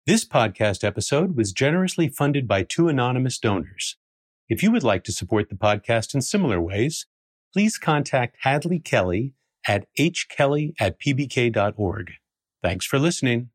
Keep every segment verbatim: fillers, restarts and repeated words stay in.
This podcast episode was generously funded by two anonymous donors. If you would like to support the podcast in similar ways, please contact Hadley Kelly at h kelly at p b k dot org. Thanks for listening.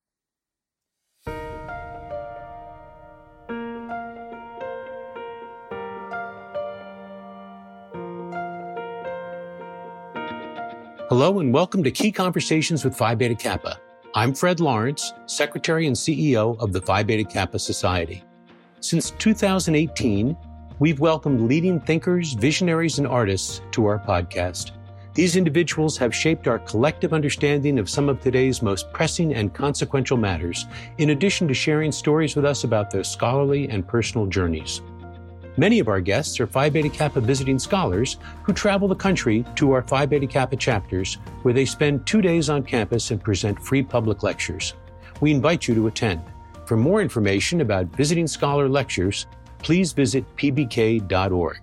Hello and welcome to Key Conversations with Phi Beta Kappa. I'm Fred Lawrence, Secretary and C E O of the Phi Beta Kappa Society. Since two thousand eighteen, we've welcomed leading thinkers, visionaries, and artists to our podcast. These individuals have shaped our collective understanding of some of today's most pressing and consequential matters, in addition to sharing stories with us about their scholarly and personal journeys. Many of our guests are Phi Beta Kappa visiting scholars who travel the country to our Phi Beta Kappa chapters, where they spend two days on campus and present free public lectures. We invite you to attend. For more information about visiting scholar lectures, please visit p b k dot org.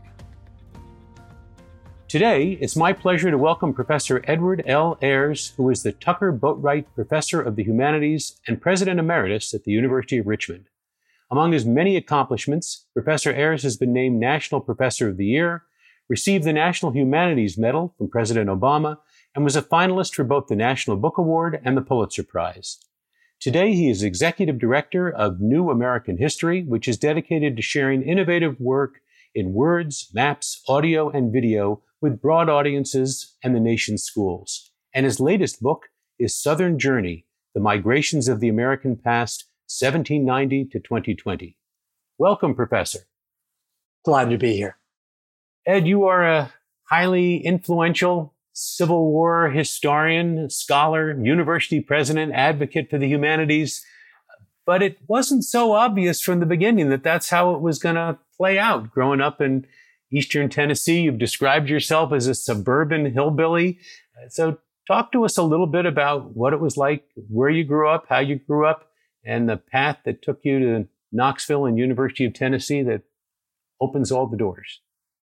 Today, it's my pleasure to welcome Professor Edward L. Ayers, who is the Tucker Boatwright Professor of the Humanities and President Emeritus at the University of Richmond. Among his many accomplishments, Professor Ayers has been named National Professor of the Year, received the National Humanities Medal from President Obama, and was a finalist for both the National Book Award and the Pulitzer Prize. Today, he is Executive Director of New American History, which is dedicated to sharing innovative work in words, maps, audio, and video with broad audiences and the nation's schools. And his latest book is Southern Journey, The Migrations of the American Past, seventeen ninety to twenty twenty. Welcome, Professor. Glad to be here. Ed, you are a highly influential Civil War historian, scholar, university president, advocate for the humanities. But it wasn't so obvious from the beginning that that's how it was going to play out. Growing up in Eastern Tennessee, you've described yourself as a suburban hillbilly. So talk to us a little bit about what it was like, where you grew up, how you grew up, and the path that took you to Knoxville and University of Tennessee that opens all the doors.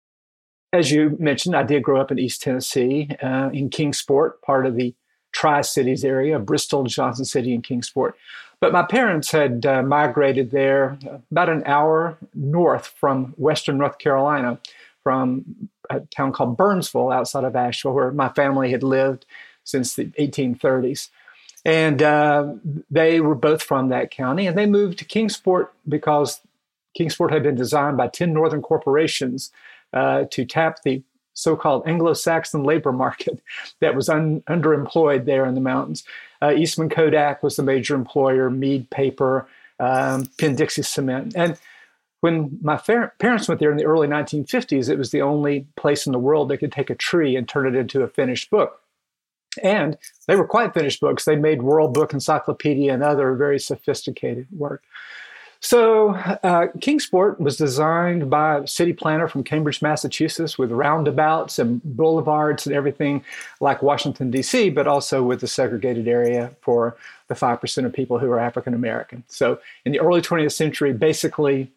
As you mentioned, I did grow up in East Tennessee, uh, in Kingsport, part of the Tri-Cities area, Bristol, Johnson City, and Kingsport. But my parents had uh, migrated there about an hour north from Western North Carolina, from a town called Burnsville outside of Asheville, where my family had lived since the eighteen thirties. And uh, they were both from that county, and they moved to Kingsport because Kingsport had been designed by ten northern corporations uh, to tap the so-called Anglo-Saxon labor market that was un- underemployed there in the mountains. Uh, Eastman Kodak was the major employer, Mead Paper, um, Penn-Dixie Cement. And when my fa- parents went there in the early nineteen fifties, it was the only place in the world that could take a tree and turn it into a finished book. And they were quite finished books. They made World Book Encyclopedia and other very sophisticated work. So uh, Kingsport was designed by a city planner from Cambridge, Massachusetts, with roundabouts and boulevards and everything like Washington, D C, but also with a segregated area for the five percent of people who are African American. So in the early twentieth century, basically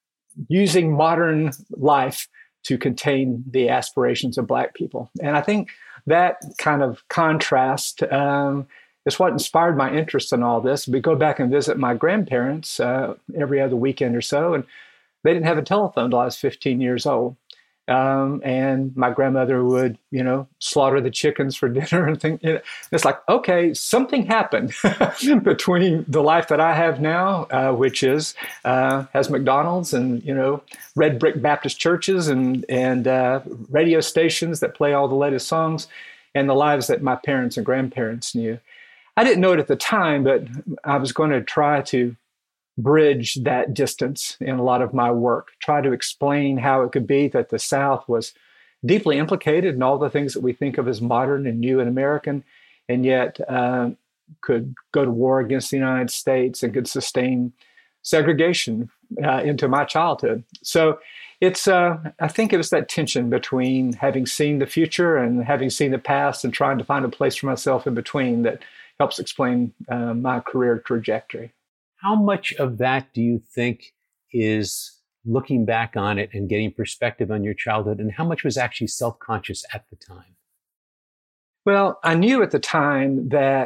using modern life to contain the aspirations of Black people. And I think that kind of contrast um, is what inspired my interest in all this. We go back and visit my grandparents uh, every other weekend or so, and they didn't have a telephone until I was fifteen years old. Um, and my grandmother would, you know, slaughter the chickens for dinner and things. You know, it's like, okay, something happened between the life that I have now, uh, which is uh, has McDonald's and, you know, red brick Baptist churches and and uh, radio stations that play all the latest songs, and the lives that my parents and grandparents knew. I didn't know it at the time, but I was going to try to bridge that distance in a lot of my work, try to explain how it could be that the South was deeply implicated in all the things that we think of as modern and new and American, and yet uh, could go to war against the United States and could sustain segregation uh, into my childhood. So it's, uh, I think it was that tension between having seen the future and having seen the past and trying to find a place for myself in between that helps explain uh, my career trajectory. How much of that do you think is looking back on it and getting perspective on your childhood, and how much was actually self-conscious at the time? Well, I knew at the time that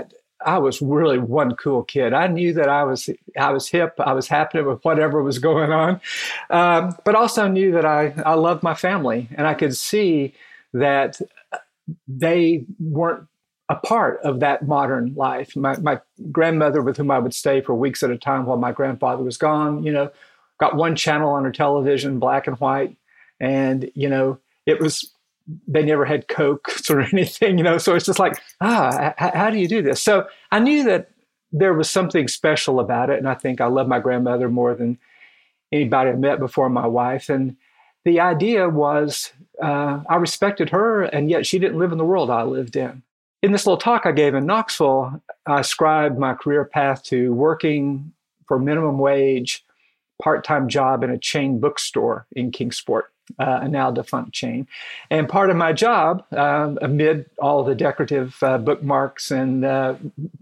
I was really one cool kid. I knew that I was I was hip. I was happy with whatever was going on, um, but also knew that I I loved my family, and I could see that they weren't a part of that modern life. My my grandmother, with whom I would stay for weeks at a time while my grandfather was gone, you know, got one channel on her television, black and white, and you know, it was. They never had Cokes or anything, you know, so it's just like, ah, h- how do you do this? So I knew that there was something special about it. And I think I love my grandmother more than anybody I met before my wife. And the idea was uh, I respected her, and yet she didn't live in the world I lived in. In this little talk I gave in Knoxville, I ascribed my career path to working for minimum wage, part-time job in a chain bookstore in Kingsport. Uh, a now defunct chain. And part of my job, um, amid all the decorative uh, bookmarks and uh,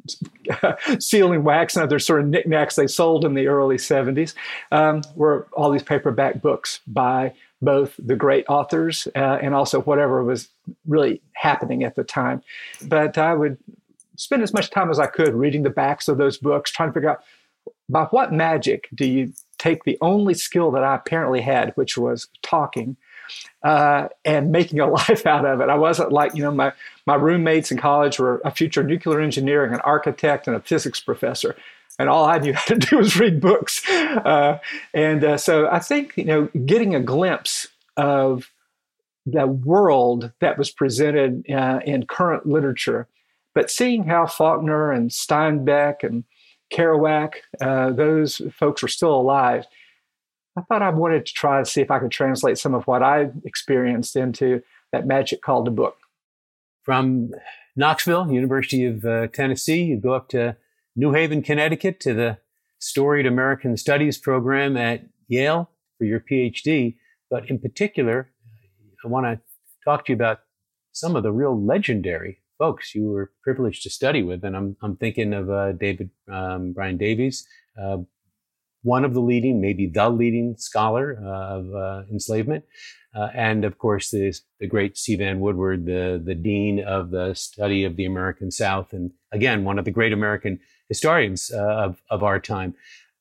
sealing wax and other sort of knickknacks they sold in the early seventies, um, were all these paperback books by both the great authors uh, and also whatever was really happening at the time. But I would spend as much time as I could reading the backs of those books, trying to figure out by what magic do you take the only skill that I apparently had, which was talking, uh, and making a life out of it. I wasn't like, you know, my, my roommates in college were a future nuclear engineer, an architect, and a physics professor. And all I knew how to do was read books. Uh, and uh, so I think, you know, getting a glimpse of the world that was presented uh, in current literature, but seeing how Faulkner and Steinbeck and Kerouac, uh, those folks were still alive, I thought I wanted to try to see if I could translate some of what I experienced into that magic called a book. From Knoxville, University of uh, Tennessee, you go up to New Haven, Connecticut, to the Storied American Studies program at Yale for your PhD. But in particular, I want to talk to you about some of the real legendary folks you were privileged to study with. And I'm I'm thinking of uh, David um, Brian Davies, uh, one of the leading, maybe the leading scholar uh, of uh, enslavement. Uh, and of course, the, the great C. Vann Woodward, the, the dean of the study of the American South. And again, one of the great American historians uh, of, of our time.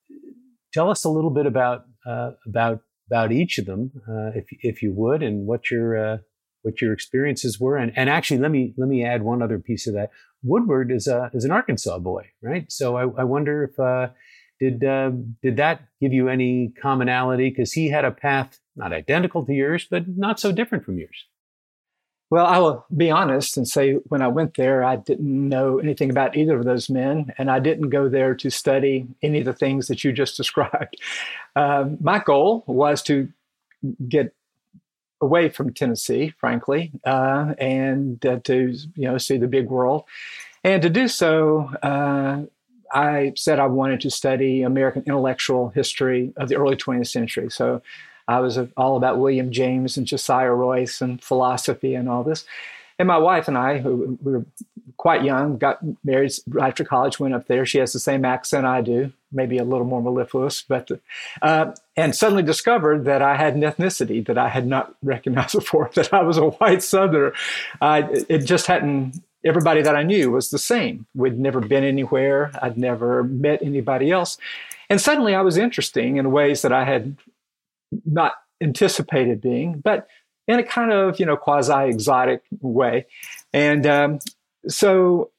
Tell us a little bit about uh, about about each of them, uh, if if you would, and what your uh, what your experiences were. And, and actually, let me let me add one other piece of that. Woodward is a is an Arkansas boy, right? So I, I wonder if uh, did uh, did that give you any commonality? Because he had a path not identical to yours, but not so different from yours. Well, I will be honest and say when I went there, I didn't know anything about either of those men, and I didn't go there to study any of the things that you just described. Um, my goal was to get away from Tennessee, frankly, uh, and uh, to you know see the big world. And to do so, uh, I said I wanted to study American intellectual history of the early twentieth century. So I was all about William James and Josiah Royce and philosophy and all this. And my wife and I, who we were quite young, got married right after college, went up there. She has the same accent I do, maybe a little more mellifluous, but uh, and suddenly discovered that I had an ethnicity that I had not recognized before, that I was a white Southerner. Uh, it just hadn't, everybody that I knew was the same. We'd never been anywhere. I'd never met anybody else. And suddenly I was interesting in ways that I had not anticipated being, but in a kind of, you know, quasi-exotic way. And um, so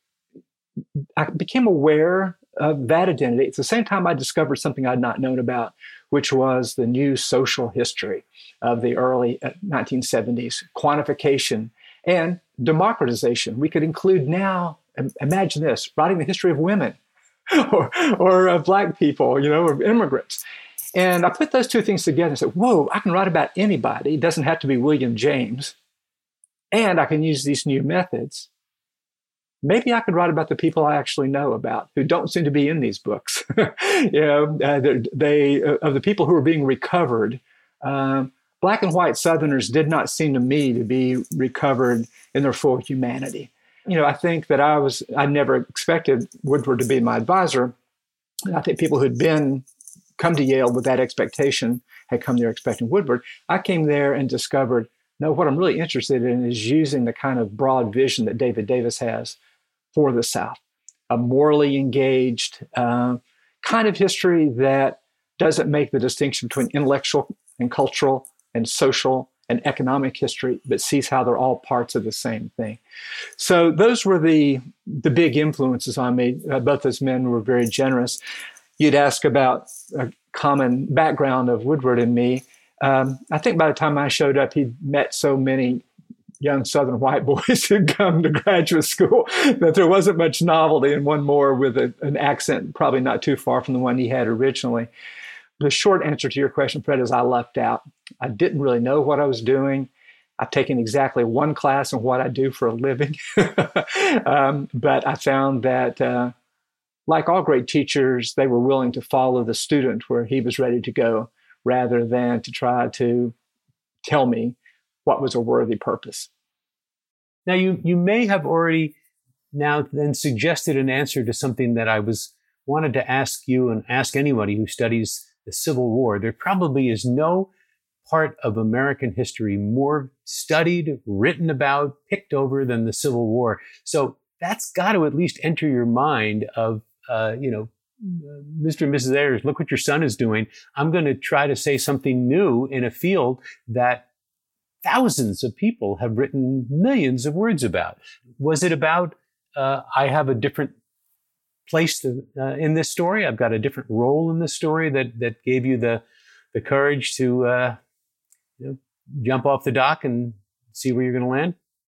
I became aware of that identity. At the same time, I discovered something I'd not known about, which was the new social history of the early nineteen seventies, quantification and democratization. We could include now, imagine this, writing the history of women or, or uh, Black people, you know, or immigrants. And I put those two things together and said, whoa, I can write about anybody. It doesn't have to be William James. And I can use these new methods. Maybe I could write about the people I actually know about who don't seem to be in these books. you know, uh, they, uh, of the people who are being recovered, um, Black and white Southerners did not seem to me to be recovered in their full humanity. You know, I think that I was, I never expected Woodward to be my advisor. I think people who'd been come to Yale with that expectation had come there expecting Woodward. I came there and discovered, no, what I'm really interested in is using the kind of broad vision that David Davis has for the South. a morally engaged uh, kind of history that doesn't make the distinction between intellectual and cultural and social and economic history, but sees how they're all parts of the same thing. So those were the the big influences on me. Uh, both those men were very generous. You'd ask about a common background of Woodward and me. Um, I think by the time I showed up, he'd met so many young Southern white boys who'd come to graduate school that there wasn't much novelty, and one more with a, an accent probably not too far from the one he had originally. The short answer to your question, Fred, is I lucked out. I didn't really know what I was doing. I've taken exactly one class in what I do for a living. um, but I found that, uh, like all great teachers, they were willing to follow the student where he was ready to go rather than to try to tell me what was a worthy purpose. Now, you, you may have already now then suggested an answer to something that I was wanted to ask you and ask anybody who studies the Civil War. There probably is no part of American history more studied, written about, picked over than the Civil War. So that's got to at least enter your mind of, uh, you know, Mister and Missus Ayers, look what your son is doing. I'm going to try to say something new in a field that thousands of people have written millions of words about. Was it about, uh, I have a different place to, uh, in this story? I've got a different role in this story that that gave you the the courage to uh, you know, jump off the dock and see where you're going to land?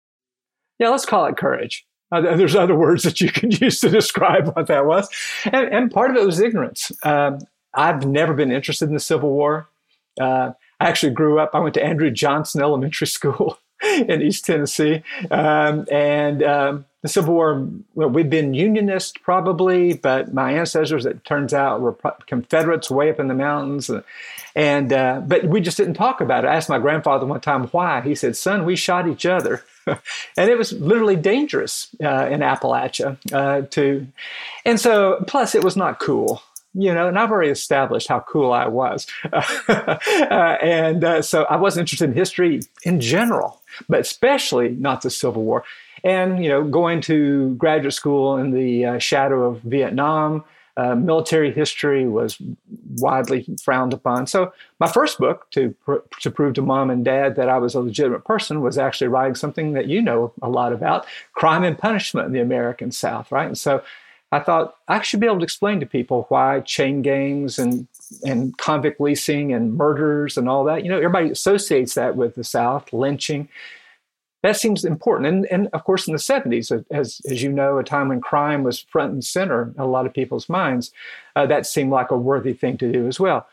Yeah, let's call it courage. Uh, there's other words that you could use to describe what that was. And, and part of it was ignorance. Um, I've never been interested in the Civil War. Uh, I actually grew up, I went to Andrew Johnson Elementary School in East Tennessee. Um, and um, the Civil War, well, we've been Unionist probably, but my ancestors, it turns out, were Confederates way up in the mountains. And uh, but we just didn't talk about it. I asked my grandfather one time why. He said, son, we shot each other. And it was literally dangerous uh, in Appalachia uh, to, and so, plus it was not cool. You know, and I've already established how cool I was. uh, and uh, so I wasn't interested in history in general, but especially not the Civil War. And, you know, going to graduate school in the uh, shadow of Vietnam, uh, military history was widely frowned upon. So my first book to pr- to prove to mom and dad that I was a legitimate person was actually writing something that you know a lot about, crime and punishment in the American South, right? And so I thought I should be able to explain to people why chain gangs and and convict leasing and murders and all that, you know, everybody associates that with the South, lynching. That seems important. And, and of course, in the seventies, as, as you know, a time when crime was front and center in a lot of people's minds, uh, that seemed like a worthy thing to do as well.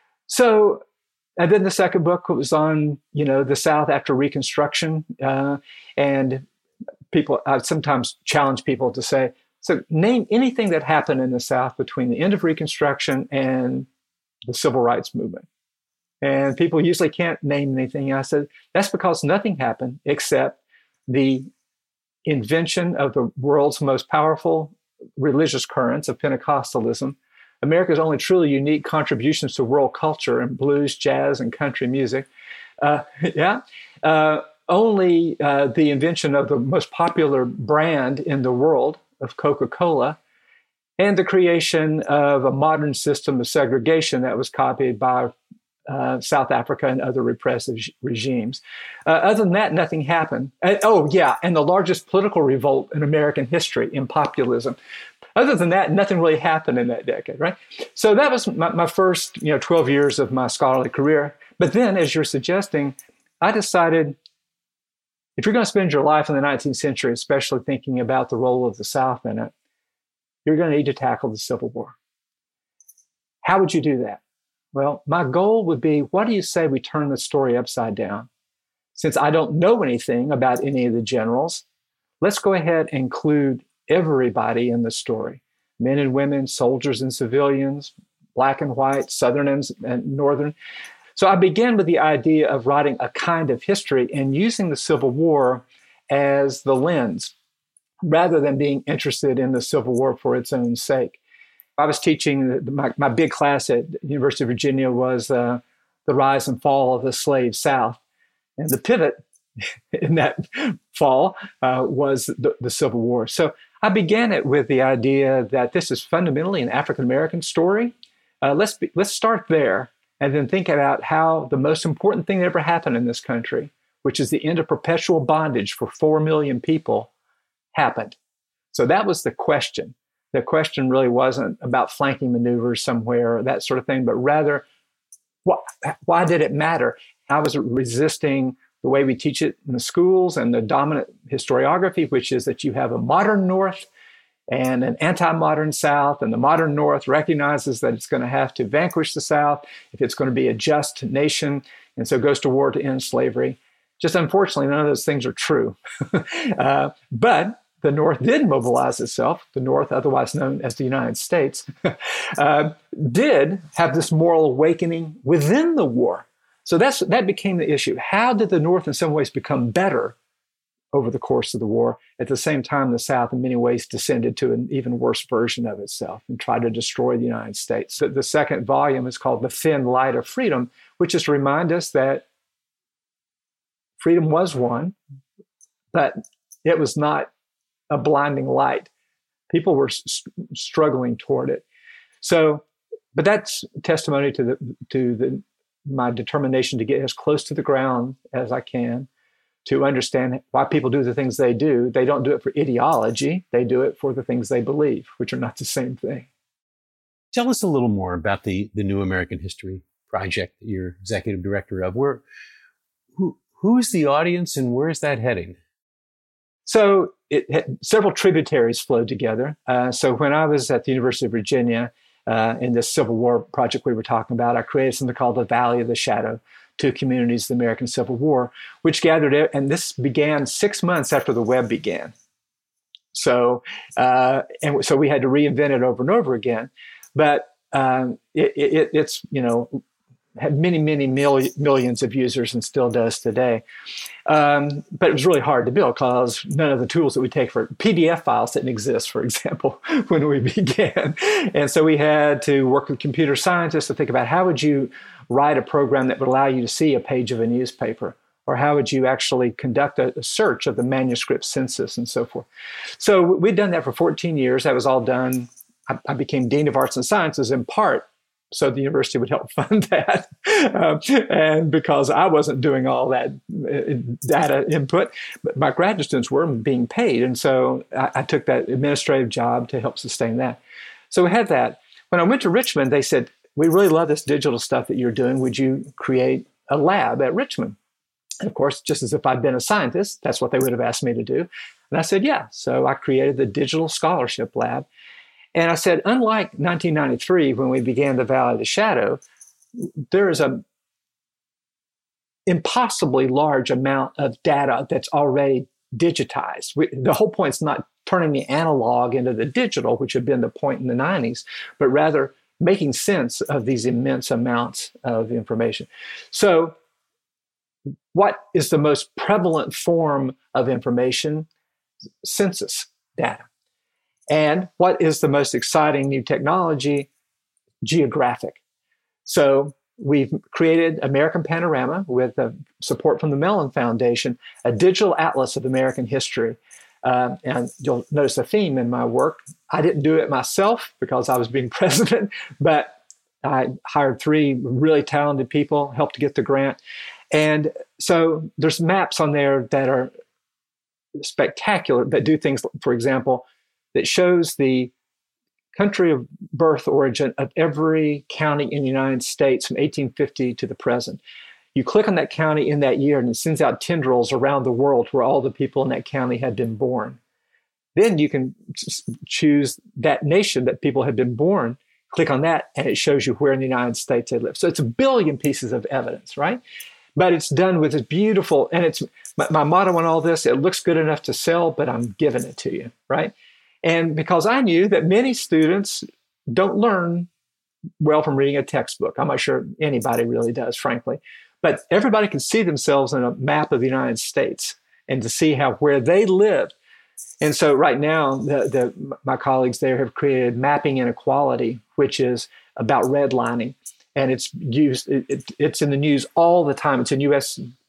So, and then the second book was on, you know, the South after Reconstruction. Uh, and people, I sometimes challenge people to say, so name anything that happened in the South between the end of Reconstruction and the Civil Rights Movement. And people usually can't name anything. And I said, that's because nothing happened except the invention of the world's most powerful religious currents of Pentecostalism, America's only truly unique contributions to world culture and blues, jazz, and country music. Uh, yeah. Uh, only uh, the invention of the most popular brand in the world, of Coca-Cola, and the creation of a modern system of segregation that was copied by uh, South Africa and other repressive regimes. Uh, other than that, nothing happened. And, oh, yeah, and the largest political revolt in American history in populism. Other than that, nothing really happened in that decade, right? So that was my, my first, you know, twelve years of my scholarly career. But then, as you're suggesting, I decided, if you're going to spend your life in the nineteenth century, especially thinking about the role of the South in it, you're going to need to tackle the Civil War. How would you do that? Well, my goal would be, what do you say we turn the story upside down? Since I don't know anything about any of the generals, let's go ahead and include everybody in the story. Men and women, soldiers and civilians, black and white, Southern and, and Northern. So I began with the idea of writing a kind of history and using the Civil War as the lens, rather than being interested in the Civil War for its own sake. I was teaching, my, my big class at University of Virginia was uh, the rise and fall of the slave South. And the pivot in that fall uh, was the, the Civil War. So I began it with the idea that this is fundamentally an African-American story. Uh, let's be, let's start there and then think about how the most important thing that ever happened in this country, which is the end of perpetual bondage for four million people, happened. So that was the question. The question really wasn't about flanking maneuvers somewhere or that sort of thing, but rather, why, why did it matter? How was it resisting the way we teach it in the schools and the dominant historiography, which is that you have a modern North and an anti-modern South, and the modern North recognizes that it's going to have to vanquish the South if it's going to be a just nation, and so goes to war to end slavery. Just unfortunately, none of those things are true. uh, but the North did mobilize itself. The North, otherwise known as the United States, uh, did have this moral awakening within the war. So that's that became the issue. How did the North in some ways become better over the course of the war? At the same time, the South in many ways descended to an even worse version of itself and tried to destroy the United States. So the second volume is called The Thin Light of Freedom, which is to remind us that freedom was won, but it was not a blinding light. People were s- struggling toward it. So, but that's testimony to the to the my determination to get as close to the ground as I can, to understand why people do the things they do. They don't do it for ideology. They do it for the things they believe, which are not the same thing. Tell us a little more about the, the New American History Project that you're executive director of. Where, who, who's the audience and where's that heading? So it had, several tributaries flowed together. Uh, so when I was at the University of Virginia, Uh, in this Civil War project we were talking about, I created something called the Valley of the Shadow, two communities of the American Civil War, which gathered, and this began six months after the web began. So, uh, and so we had to reinvent it over and over again. But um, it, it, it's, you know, had many, many mil- millions of users and still does today. Um, but it was really hard to build because none of the tools that we take for P D F files didn't exist, for example, when we began. And so we had to work with computer scientists to think about how would you write a program that would allow you to see a page of a newspaper, or how would you actually conduct a, a search of the manuscript census and so forth. So we'd done that for fourteen years. That was all done. I, I became Dean of Arts and Sciences in part so the university would help fund that. um, and because I wasn't doing all that uh, data input, but my graduate students were being paid. And so I, I took that administrative job to help sustain that. So we had that. When I went to Richmond, they said, we really love this digital stuff that you're doing. Would you create a lab at Richmond? And of course, just as if I'd been a scientist, that's what they would have asked me to do. And I said, yeah. So I created the Digital Scholarship Lab. And I said, unlike nineteen ninety-three, when we began the Valley of the Shadow, there is a impossibly large amount of data that's already digitized. We, the whole point is not turning the analog into the digital, which had been the point in the nineties, but rather making sense of these immense amounts of information. So what is the most prevalent form of information? Census data. And what is the most exciting new technology? Geographic. So we've created American Panorama with uh, support from the Mellon Foundation, a digital atlas of American history. Uh, and you'll notice a theme in my work. I didn't do it myself because I was being president, but I hired three really talented people, helped to get the grant. And so there's maps on there that are spectacular, that do things, for example, that shows the country of birth origin of every county in the United States from eighteen fifty to the present. You click on that county in that year and it sends out tendrils around the world where all the people in that county had been born. Then you can choose that nation that people had been born, click on that, and it shows you where in the United States they live. So it's a billion pieces of evidence, right? But it's done with this beautiful, and it's my, my motto on all this, it looks good enough to sell, but I'm giving it to you, right? And because I knew that many students don't learn well from reading a textbook. I'm not sure anybody really does, frankly. But everybody can see themselves in a map of the United States and to see how where they live. And so right now, the, the, my colleagues there have created Mapping Inequality, which is about redlining. And it's used, it, it, it's in the news all the time. It's in U S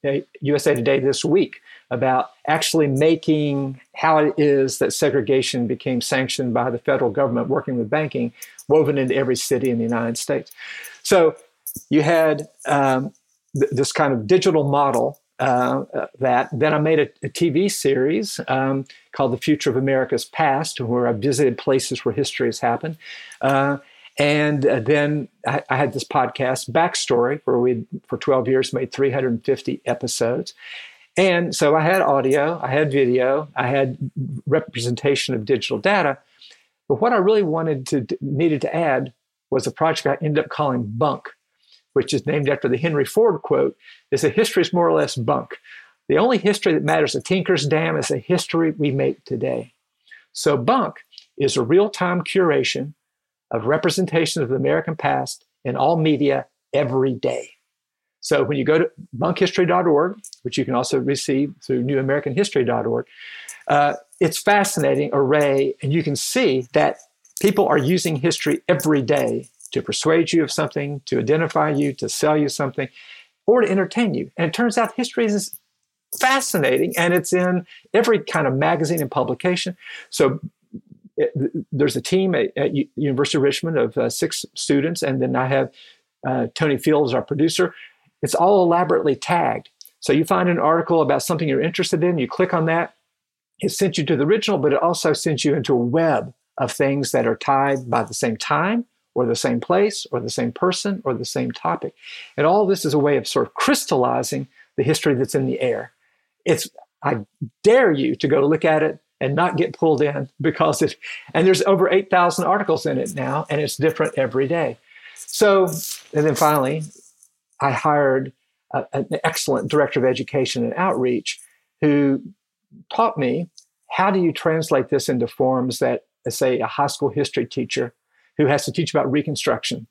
U S A Today this week about actually making how it is that segregation became sanctioned by the federal government working with banking woven into every city in the United States. So you had um, th- this kind of digital model uh, uh, that then I made a, a T V series um, called The Future of America's Past, where I visited places where history has happened. Uh, and uh, then I, I had this podcast, Backstory, where we, for twelve years, made three hundred fifty episodes. And so I had audio, I had video, I had representation of digital data. But what I really wanted to, needed to add was a project I ended up calling Bunk, which is named after the Henry Ford quote, is that history is more or less bunk. The only history that matters at Tinker's Dam is the history we make today. So Bunk is a real-time curation of representations of the American past in all media every day. So when you go to bunk history dot org, which you can also receive through new american history dot org, uh, it's fascinating array, and you can see that people are using history every day to persuade you of something, to identify you, to sell you something, or to entertain you. And it turns out history is fascinating, and it's in every kind of magazine and publication. So it, there's a team at, at U- University of Richmond of uh, six students, and then I have uh, Tony Fields, our producer. It's all elaborately tagged. So you find an article about something you're interested in, you click on that, it sends you to the original, but it also sends you into a web of things that are tied by the same time, or the same place, or the same person, or the same topic. And all this is a way of sort of crystallizing the history that's in the air. It's, I dare you to go look at it and not get pulled in, because it, and there's over eight thousand articles in it now, and it's different every day. So, and then finally, I hired a, an excellent director of education and outreach who taught me, how do you translate this into forms that, let's say, a high school history teacher who has to teach about Reconstruction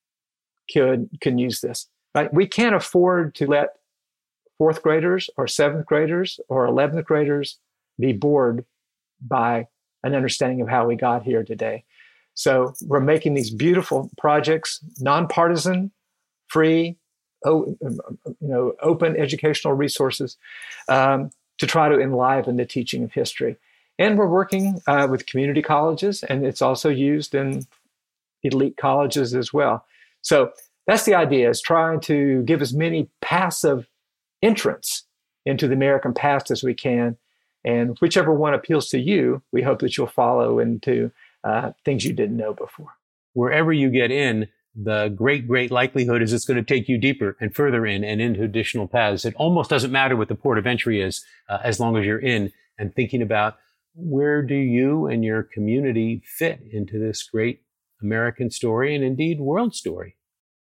could can use this, right? We can't afford to let fourth graders or seventh graders or eleventh graders be bored by an understanding of how we got here today. So we're making these beautiful projects, nonpartisan, free, oh, you know, open educational resources um, to try to enliven the teaching of history. And we're working uh, with community colleges, and it's also used in elite colleges as well. So that's the idea, is trying to give as many passive entrants into the American past as we can. And whichever one appeals to you, we hope that you'll follow into uh, things you didn't know before. Wherever you get in, the great, great likelihood is it's going to take you deeper and further in and into additional paths. It almost doesn't matter what the port of entry is, uh, as long as you're in and thinking about, where do you and your community fit into this great American story and indeed world story?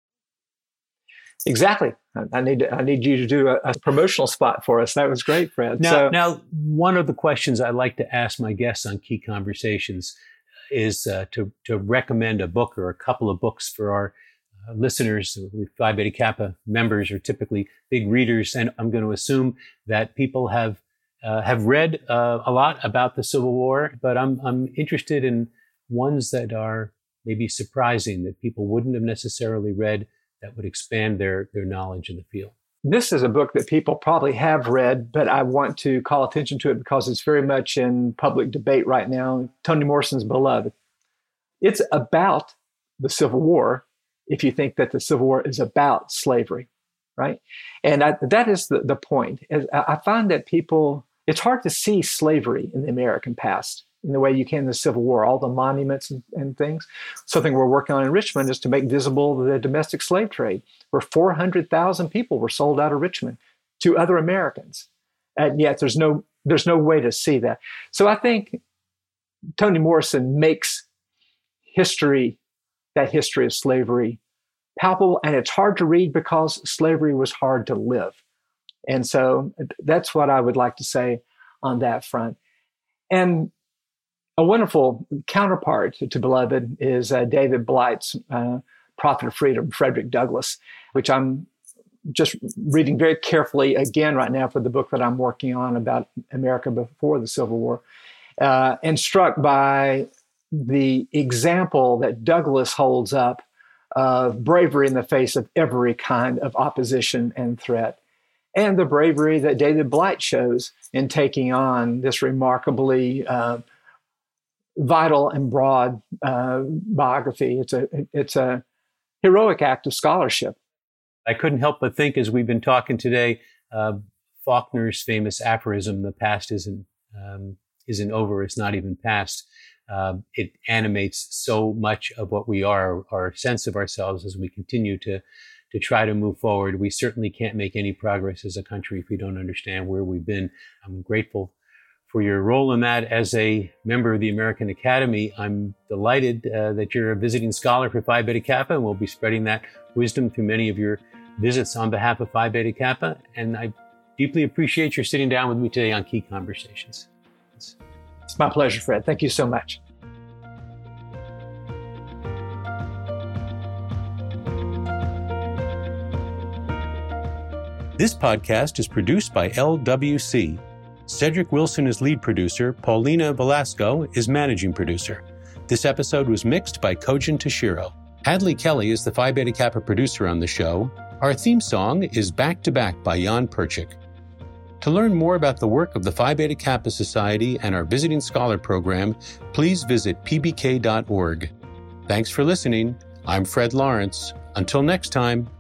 Exactly. I need I need you to do a, a promotional spot for us. That was great, Fred. Now, so, now, one of the questions I like to ask my guests on Key Conversations is uh, to to recommend a book or a couple of books for our uh, listeners. Phi Beta Kappa members are typically big readers, and I'm going to assume that people have uh, have read uh, a lot about the Civil War. But I'm I'm interested in ones that are maybe surprising, that people wouldn't have necessarily read, that would expand their their knowledge in the field. This is a book that people probably have read, but I want to call attention to it because it's very much in public debate right now. Toni Morrison's Beloved. It's about the Civil War, if you think that the Civil War is about slavery, right? And I, that is the, the point. I find that people, it's hard to see slavery in the American past in the way you can in the Civil War, all the monuments and, and things. Something we're working on in Richmond is to make visible the domestic slave trade, where four hundred thousand people were sold out of Richmond to other Americans. And yet there's no there's no way to see that. So I think Toni Morrison makes history, that history of slavery, palpable, and it's hard to read because slavery was hard to live. And so that's what I would like to say on that front. And a wonderful counterpart to, to Beloved is uh, David Blight's uh, Prophet of Freedom, Frederick Douglass, which I'm just reading very carefully again right now for the book that I'm working on about America before the Civil War, uh, and struck by the example that Douglass holds up of bravery in the face of every kind of opposition and threat. and the bravery that David Blight shows in taking on this remarkably uh, vital and broad uh, biography. It's a it's a heroic act of scholarship. I couldn't help but think, as we've been talking today, uh, Faulkner's famous aphorism, "The past isn't um, isn't over; it's not even past." Uh, it animates so much of what we are, our sense of ourselves, as we continue to to try to move forward. We certainly can't make any progress as a country if we don't understand where we've been. I'm grateful for your role in that. As a member of the American Academy, I'm delighted uh, that you're a visiting scholar for Phi Beta Kappa, and we'll be spreading that wisdom through many of your visits on behalf of Phi Beta Kappa. And I deeply appreciate your sitting down with me today on Key Conversations. It's, it's my pleasure, Fred. Thank you so much. This podcast is produced by L W C. Cedric Wilson is lead producer. Paulina Velasco is managing producer. This episode was mixed by Kojin Toshiro. Hadley Kelly is the Phi Beta Kappa producer on the show. Our theme song is Back to Back by Jan Perchik. To learn more about the work of the Phi Beta Kappa Society and our Visiting Scholar program, please visit p b k dot org. Thanks for listening. I'm Fred Lawrence. Until next time.